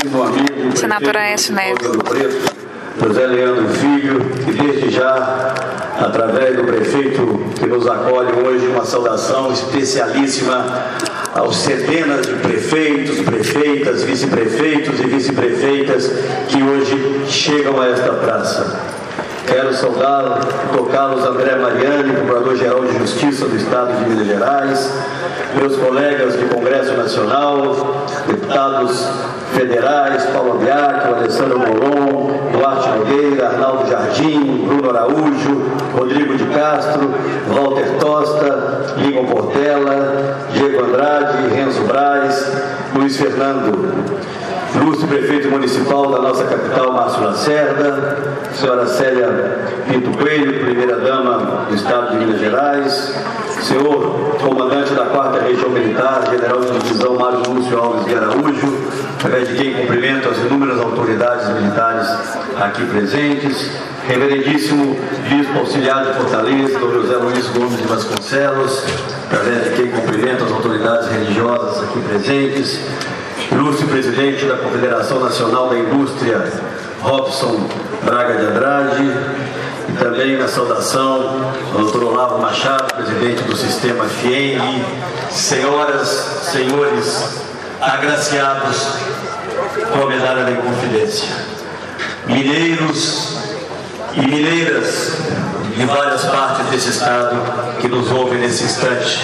queridíssimo amigo, Senador Aécio Neves. José Leandro Filho, e desde já, através do prefeito que nos acolhe hoje, uma saudação especialíssima aos centenas de prefeitos, prefeitas, vice-prefeitos e vice-prefeitas que hoje chegam a esta praça. Quero saudar e tocá-los André Mariani, Procurador-Geral de Justiça do Estado de Minas Gerais, meus colegas de Congresso Nacional, deputados federais, Paulo Biac, Alessandro Molon, Duarte Nogueira, Arnaldo Jardim, Bruno Araújo, Rodrigo de Castro, Walter Tosta, Lincoln Portela, Diego Andrade, Renzo Braz, Luiz Fernando, ilustre prefeito municipal da nossa capital, Márcio Lacerda, senhora Célia Pinto Coelho, primeira-dama do Estado de Minas Gerais, senhor comandante da 4ª Região Militar, general de divisão Mário Lúcio Alves de Araújo, através de quem cumprimento as inúmeras autoridades militares aqui presentes, reverendíssimo bispo auxiliar de Fortaleza, Dr. José Luiz Gomes de Vasconcelos, através de quem cumprimento as autoridades religiosas aqui presentes, ilustre presidente da Confederação Nacional da Indústria, Robson Braga de Andrade, e também na saudação ao doutor Olavo Machado, presidente do Sistema FIENG, senhoras, senhores, agraciados com a medalha da Inconfidência, mineiros e mineiras de várias partes desse estado que nos ouvem nesse instante,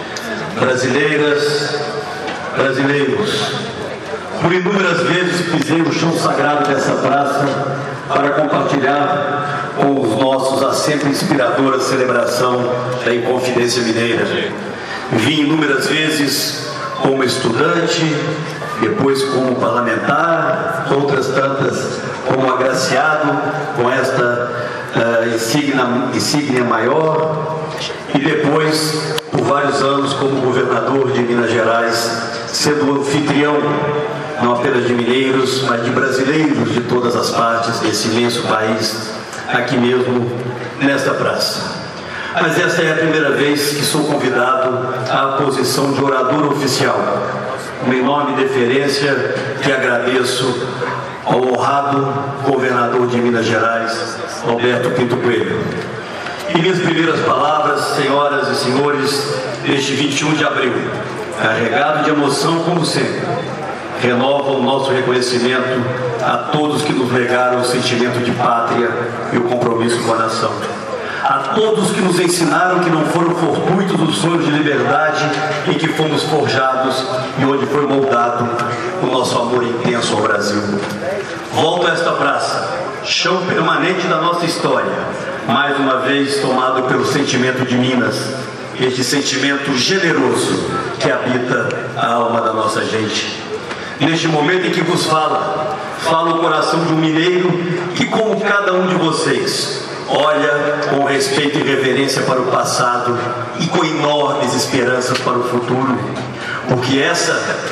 brasileiras, brasileiros, por inúmeras vezes pisei o chão sagrado dessa praça para compartilhar com os nossos a sempre inspiradora celebração da Inconfidência Mineira. Vim inúmeras vezes como estudante, depois como parlamentar, outras tantas como agraciado com esta insígnia maior, e depois por vários anos como governador de Minas Gerais, sendo anfitrião não apenas de mineiros, mas de brasileiros de todas as partes desse imenso país, aqui mesmo nesta praça. Mas esta é a primeira vez que sou convidado à posição de orador oficial. Uma enorme deferência que agradeço ao honrado governador de Minas Gerais, Alberto Pinto Coelho. E minhas primeiras palavras, senhoras e senhores, neste 21 de abril, carregado de emoção como sempre, renova o nosso reconhecimento a todos que nos legaram o sentimento de pátria e o compromisso com a nação. A todos que nos ensinaram que não foram fortuitos os sonhos de liberdade em que fomos forjados e onde foi moldado o nosso amor intenso ao Brasil. Volto a esta praça, chão permanente da nossa história, mais uma vez tomado pelo sentimento de Minas, este sentimento generoso que habita a alma da nossa gente. Neste momento em que vos fala o coração de um mineiro que, como cada um de vocês, olha com respeito e reverência para o passado e com enormes esperanças para o futuro. Porque essa,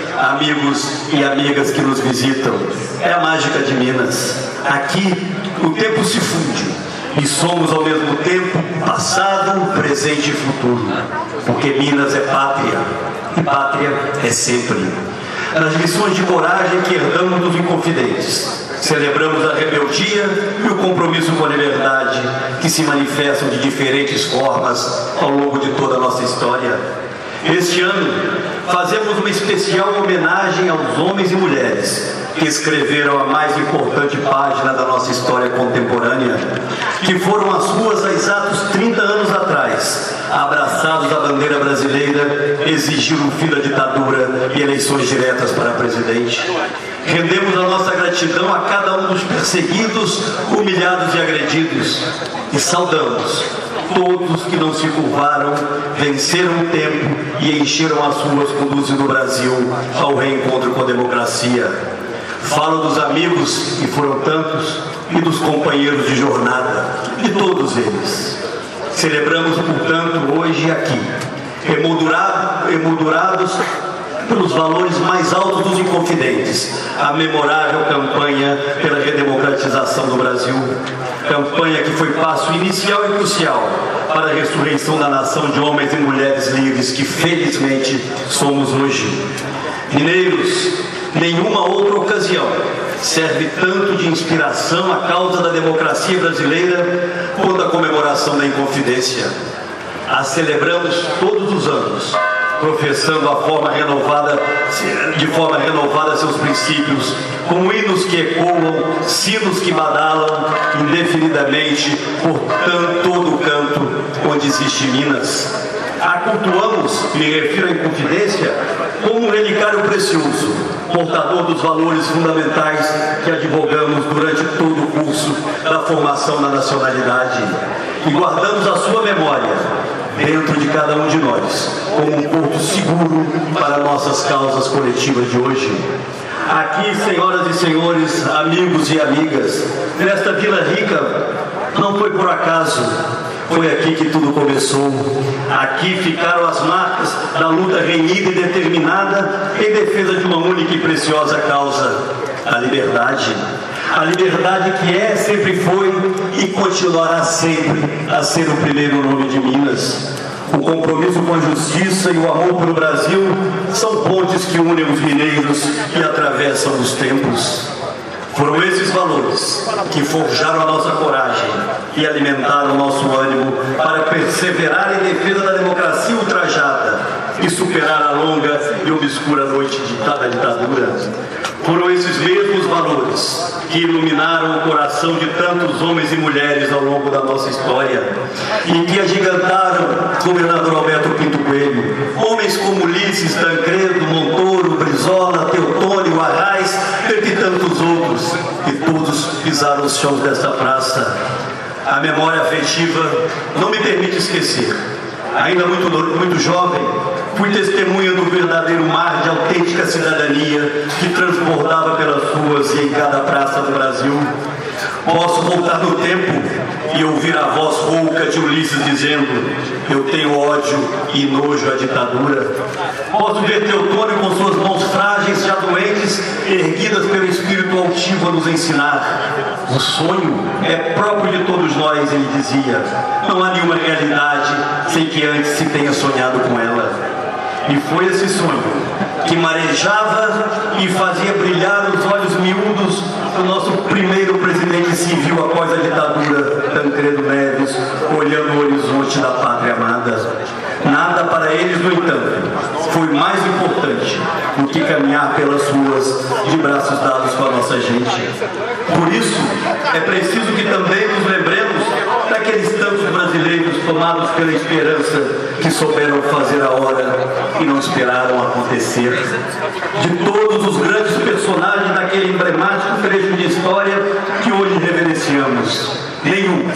amigos e amigas que nos visitam, é a mágica de Minas. Aqui, o tempo se funde e somos ao mesmo tempo passado, presente e futuro. Porque Minas é pátria e pátria é sempre. Nas lições de coragem que herdamos dos Inconfidentes, celebramos a rebeldia e o compromisso com a liberdade que se manifestam de diferentes formas ao longo de toda a nossa história. Este ano, fazemos uma especial homenagem aos homens e mulheres que escreveram a mais importante página da nossa história contemporânea, que foram às ruas há exatos 30 anos atrás, abraçados à bandeira brasileira, exigiram o fim da ditadura e eleições diretas para presidente. Rendemos a nossa gratidão a cada um dos perseguidos, humilhados e agredidos, e saudamos todos que não se curvaram, venceram o tempo e encheram as ruas conduzindo o Brasil ao reencontro com a democracia. Falo dos amigos, que foram tantos, e dos companheiros de jornada, de todos eles. Celebramos, portanto, hoje aqui, emoldurados pelos valores mais altos dos Inconfidentes, a memorável campanha pela redemocratização do Brasil, campanha que foi passo inicial e crucial para a ressurreição da nação de homens e mulheres livres que felizmente somos hoje. Mineiros, Nenhuma outra ocasião serve tanto de inspiração à causa da democracia brasileira quanto a comemoração da Inconfidência. A celebramos todos os anos, professando de forma renovada seus princípios, com hinos que ecoam, sinos que badalam indefinidamente por todo canto onde existe Minas. A cultuamos, me refiro à Inconfidência, como um relicário precioso, portador dos valores fundamentais que advogamos durante todo o curso da formação na nacionalidade, e guardamos a sua memória dentro de cada um de nós, como um porto seguro para nossas causas coletivas de hoje. Aqui, senhoras e senhores, amigos e amigas, nesta Vila Rica, não foi por acaso. Foi aqui que tudo começou. Aqui ficaram as marcas da luta renhida e determinada em defesa de uma única e preciosa causa, a liberdade. A liberdade que é, sempre foi e continuará sempre a ser o primeiro nome de Minas. O compromisso com a justiça e o amor pelo Brasil são pontes que unem os mineiros e atravessam os tempos. Foram esses valores que forjaram a nossa coragem e alimentaram o nosso ânimo para perseverar em defesa da democracia ultrajada e superar a longa e obscura noite da ditadura. Foram esses mesmos valores que iluminaram o coração de tantos homens e mulheres ao longo da nossa história e que agigantaram o governador Alberto Pinto Coelho. Homens como Ulisses, Tancredo, Montoro, Brizola, Teotônio, Arraes, entre tantos outros, e todos pisaram os chãos desta praça. A memória afetiva não me permite esquecer. Ainda muito jovem, fui testemunha do verdadeiro mar de autêntica cidadania que transbordava pelas ruas e em cada praça do Brasil. Posso voltar no tempo e ouvir a voz rouca de Ulisses dizendo: eu tenho ódio e nojo à ditadura. Posso ver Teotônio com suas mãos frágeis, já doentes, erguidas pelo espírito altivo a nos ensinar. O sonho é próprio de todos nós, ele dizia. Não há nenhuma realidade sem que antes se tenha sonhado com ela. E foi esse sonho que marejava e fazia brilhar os olhos miúdos do nosso primeiro presidente civil após a ditadura, Tancredo Neves, olhando o horizonte da pátria amada. Nada para eles, no entanto, foi mais importante do que caminhar pelas ruas de braços dados com a nossa gente. Por isso, é preciso que também nos lembremos daqueles tantos brasileiros tomados pela esperança que souberam fazer a hora e não esperaram acontecer. De todos os grandes personagens daquele emblemático trecho de história que hoje reverenciamos, nenhum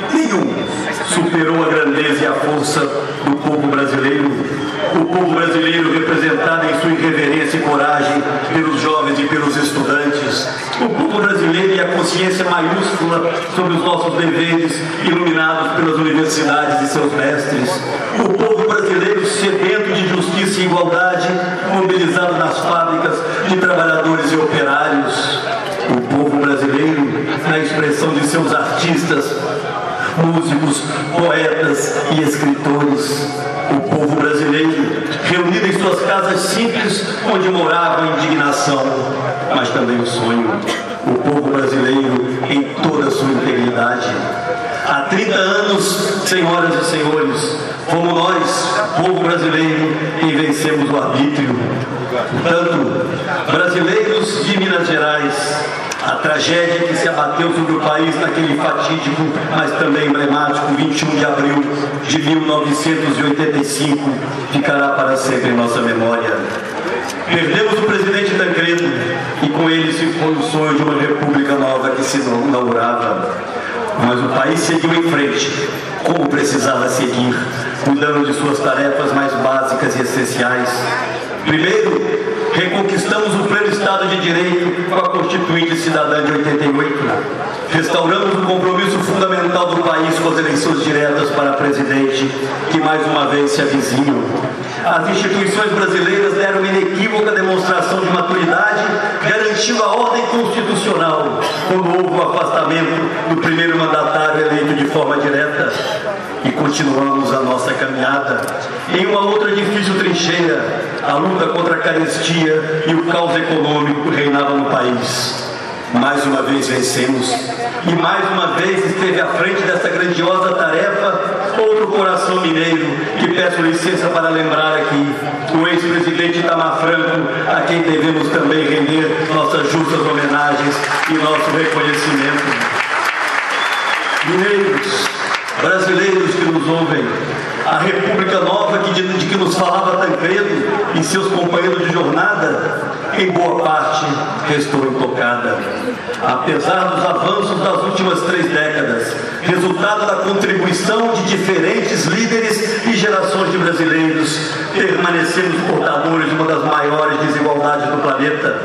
superou a grandeza e a força do povo brasileiro. O povo brasileiro representado em sua irreverência e coragem pelos jovens e pelos estudantes. O povo brasileiro e a consciência maiúscula sobre os nossos deveres, iluminados pelas universidades e seus mestres. O povo brasileiro sedento de justiça e igualdade, mobilizado nas fábricas de trabalhadores e operários. O povo brasileiro, na expressão de seus artistas, músicos, poetas e escritores. O povo brasileiro, reunido em suas casas simples, onde morava a indignação, mas também o sonho. O povo brasileiro em toda a sua integridade. Há 30 anos, senhoras e senhores, fomos nós, povo brasileiro, quem vencemos o arbítrio. Portanto, brasileiros de Minas Gerais, a tragédia que se abateu sobre o país naquele fatídico, mas também emblemático 21 de abril de 1985, ficará para sempre em nossa memória. Perdemos o presidente Tancredo e com ele se foi o sonho de uma república nova que se inaugurava. Mas o país seguiu em frente, como precisava seguir, cuidando de suas tarefas mais básicas e essenciais. Primeiro, reconquistamos o pleno Estado de Direito com a Constituinte Cidadã de 88. Restauramos o compromisso fundamental do país com as eleições diretas para presidente, que mais uma vez se avizinham. As instituições brasileiras deram uma inequívoca demonstração de maturidade, garantindo a ordem constitucional, quando houve o afastamento do primeiro mandatário eleito de forma direta. E continuamos a nossa caminhada. Em uma outra difícil trincheira, a luta contra a carestia e o caos econômico que reinava no país. Mais uma vez vencemos, e mais uma vez esteve à frente dessa grandiosa tarefa outro coração mineiro, que peço licença para lembrar aqui, o ex-presidente Itamar Franco, a quem devemos também render nossas justas homenagens e nosso reconhecimento. Mineiros, brasileiros que nos ouvem, a República Nova de que nos falava Tancredo e seus companheiros de jornada, em boa parte restou intocada. Apesar dos avanços das últimas 3 décadas, resultado da contribuição de diferentes líderes e gerações de brasileiros, permanecemos portadores de uma das maiores desigualdades do planeta.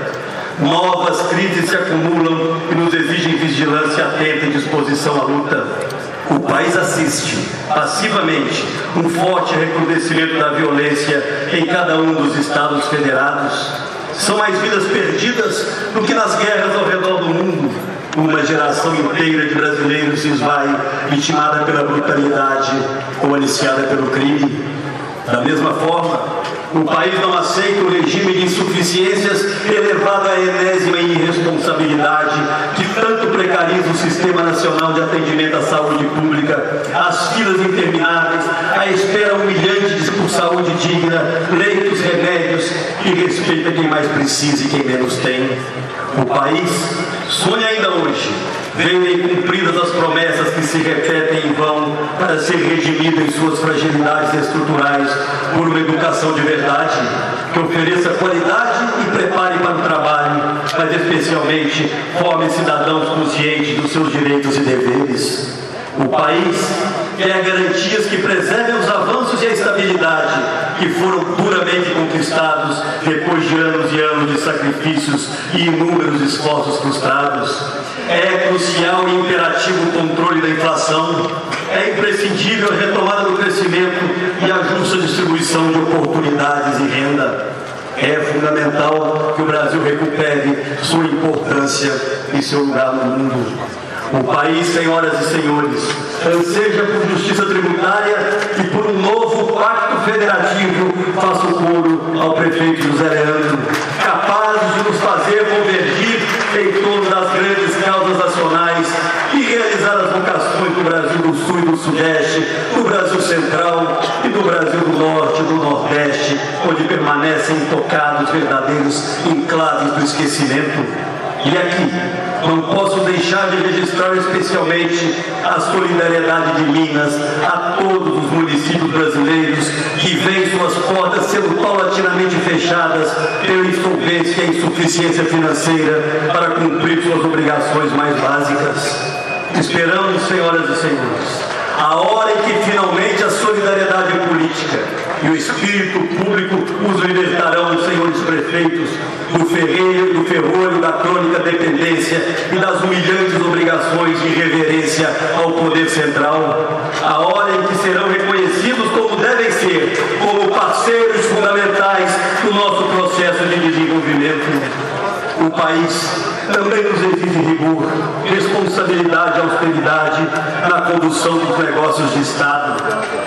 Novas crises se acumulam e nos exigem vigilância atenta e disposição à luta. O país assiste, passivamente, um forte recrudescimento da violência em cada um dos estados federados. São mais vidas perdidas do que nas guerras ao redor do mundo. Uma geração inteira de brasileiros se esvai, vitimada pela brutalidade ou aliciada pelo crime. Da mesma forma, o país não aceita o regime de insuficiências elevado à enésima irresponsabilidade que tanto precariza o Sistema Nacional de Atendimento à Saúde Pública, as filas intermináveis, a espera humilhante por saúde digna, leitos, remédios e respeito a quem mais precisa e quem menos tem. O país sonha ainda hoje verem cumpridas as promessas que se repetem em vão para ser redimido em suas fragilidades estruturais por uma educação de verdade, que ofereça qualidade e prepare para o trabalho, mas especialmente forme cidadãos conscientes dos seus direitos e deveres. O país quer garantias que preservem os avanços e a estabilidade que foram duramente conquistados depois de anos e anos de sacrifícios e inúmeros esforços frustrados. É crucial e imperativo o controle da inflação. É imprescindível a retomada do crescimento e a justa distribuição de oportunidades e renda. É fundamental que o Brasil recupere sua importância e seu lugar no mundo. O país, senhoras e senhores, anseja por justiça tributária e por um novo pacto federativo, faço coro ao prefeito José Leandro, capazes de nos fazer convergir em torno das grandes causas nacionais e realizar as vocações do Brasil do Sul e do Sudeste, do Brasil Central e do Brasil do Norte e do Nordeste, onde permanecem intocados verdadeiros enclaves do esquecimento. E aqui, não posso deixar de registrar especialmente a solidariedade de Minas a todos os municípios brasileiros que veem suas portas sendo paulatinamente fechadas pela insolvência e insuficiência financeira para cumprir suas obrigações mais básicas. Esperamos, senhoras e senhores, a hora em que finalmente a solidariedade política e o espírito público os libertarão dos senhores prefeitos, do ferrolho da crônica dependência e das humilhantes obrigações de reverência ao poder central. A hora em que serão reconhecidos como devem ser, como parceiros fundamentais do nosso processo de desenvolvimento. O país também nos exige rigor, responsabilidade e austeridade na condução dos negócios de Estado.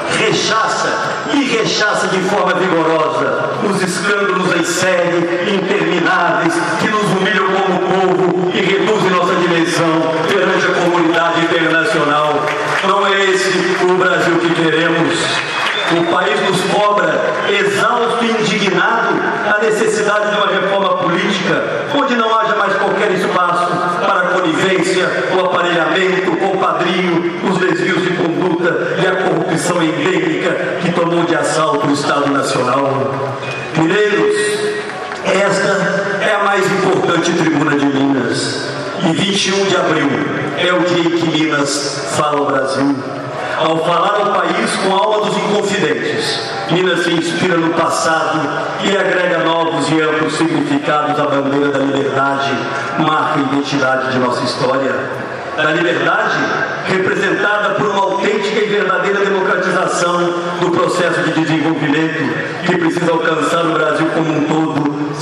Rechaça de forma vigorosa os escândalos em série intermináveis que nos humilham como povo e reduzem nossa dimensão perante a comunidade internacional. Não é esse o Brasil que queremos. O país nos cobra, exausto e indignado, a necessidade de uma reforma política onde não haja mais qualquer espaço para a conivência, o aparelhamento, o compadrio, os desvios de conduta e a corrupção endêmica que tomou de assalto o Estado Nacional. Mineiros, esta é a mais importante tribuna de Minas. E 21 de abril é o dia em que Minas fala ao Brasil. Ao falar ao país com a alma dos inconfidentes, Minas se inspira no passado e agrega novos e amplos significados à bandeira da liberdade, marca a identidade de nossa história. Da liberdade, representada por uma autêntica e verdadeira democratização do processo de desenvolvimento que precisa alcançar o Brasil como um todo,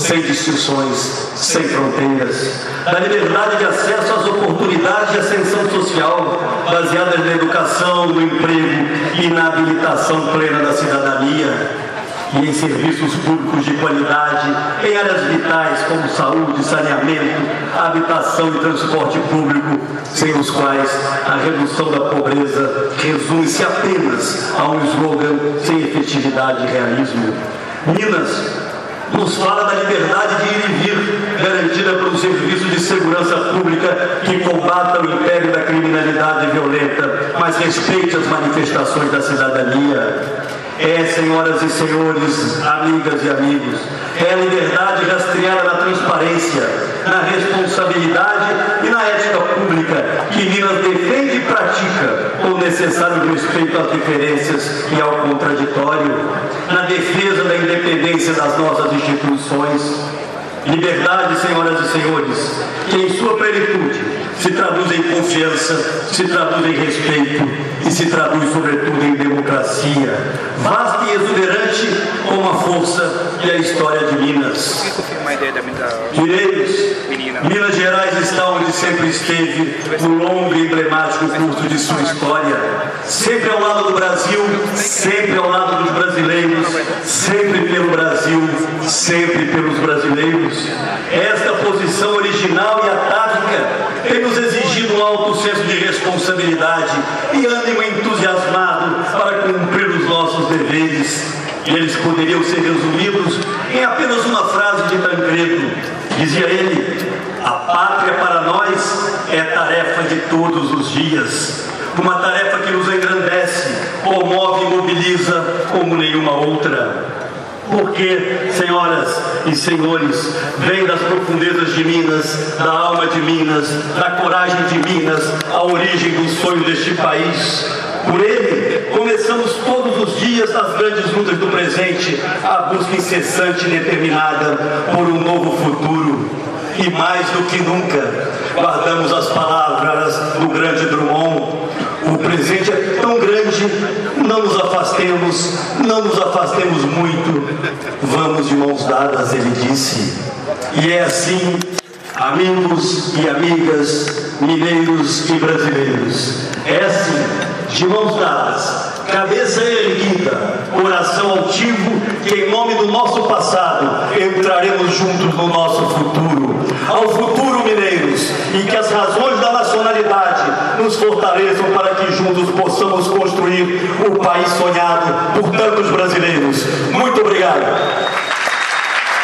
sem distinções, sem fronteiras, da liberdade de acesso às oportunidades de ascensão social, baseadas na educação, no emprego e na habilitação plena da cidadania, e em serviços públicos de qualidade, em áreas vitais como saúde, saneamento, habitação e transporte público, sem os quais a redução da pobreza resume-se apenas a um slogan sem efetividade e realismo. Minas nos fala da liberdade de ir e vir, garantida por um serviço de segurança pública que combata o império da criminalidade violenta, mas respeite as manifestações da cidadania. Senhoras e senhores, amigas e amigos, é a liberdade rastreada na transparência, na responsabilidade e na ética pública que Minas defende e pratica, com o necessário respeito às diferenças e ao contraditório, na defesa da independência das nossas instituições. Liberdade, senhoras e senhores, que em sua plenitude se traduz em confiança, se traduz em respeito e se traduz, sobretudo, em democracia, vasta e exuberante como a força e a história de Minas. Mineiros, Minas Gerais está onde sempre esteve, no longo e emblemático curso de sua história, sempre ao lado do Brasil, sempre ao lado dos brasileiros, sempre pelo Brasil, sempre pelos brasileiros. Esta posição original e atávica tem nos exigido um alto senso de responsabilidade e ânimo entusiasmado para cumprir os nossos deveres. E eles poderiam ser resumidos em apenas uma frase de Tancredo. Dizia ele: a pátria para nós é tarefa de todos os dias, uma tarefa que nos engrandece, comove e mobiliza como nenhuma outra. Porque, senhoras e senhores, vem das profundezas de Minas, da alma de Minas, da coragem de Minas, a origem do sonho deste país. Por ele, começamos todos os dias nas grandes lutas do presente, a busca incessante e determinada por um novo futuro. E mais do que nunca, guardamos as palavras do grande Drummond: o presente é tão grande, não nos afastemos muito, vamos de mãos dadas, ele disse. E é assim, amigos e amigas, mineiros e brasileiros, é assim, de mãos dadas, cabeça erguida, coração altivo, que em nome do nosso passado entraremos juntos no nosso futuro. Ao futuro, mineiros, e que as razões da nacionalidade nos fortaleçam para que juntos possamos construir o país sonhado por tantos brasileiros. Muito obrigado.